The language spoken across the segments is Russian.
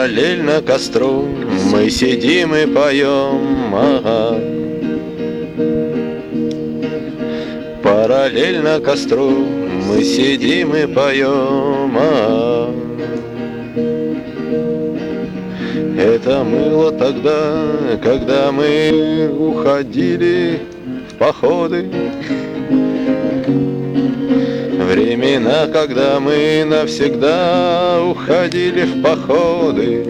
Параллельно костру мы сидим и поем, ага. Параллельно костру мы сидим и поем, ага. Это было тогда, когда мы уходили в походы. Времена, когда мы навсегда уходили в походы.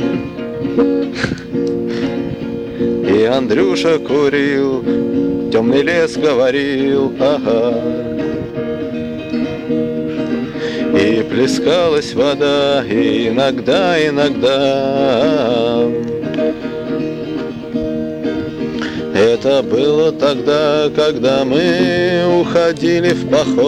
И Андрюша курил, темный лес говорил, ага. И плескалась вода, и иногда. Это было тогда, когда мы уходили в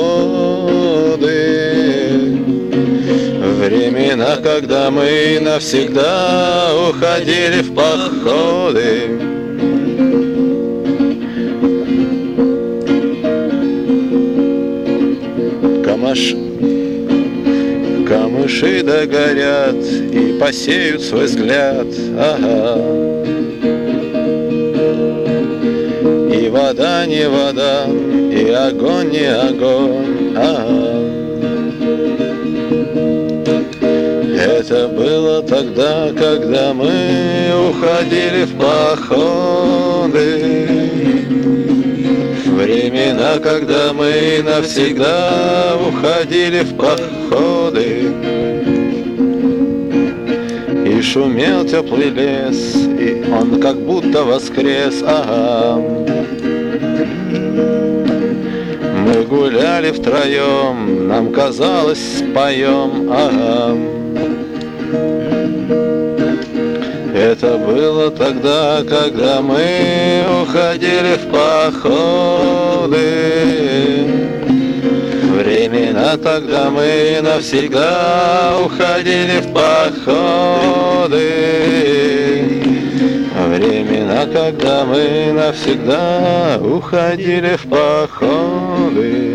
походы. Времена, когда мы навсегда уходили в походы. Камыши догорят и посеют свой взгляд, ага. И вода не вода, и огонь не огонь, ага. Это было тогда, когда мы уходили в походы. Времена, когда мы навсегда уходили в походы. И шумел теплый лес, и он как будто воскрес, ага. Мы гуляли втроем, нам казалось, споем, ага. Это было тогда, когда мы уходили в походы. Времена, тогда мы навсегда уходили в походы. Времена, когда мы навсегда уходили в походы.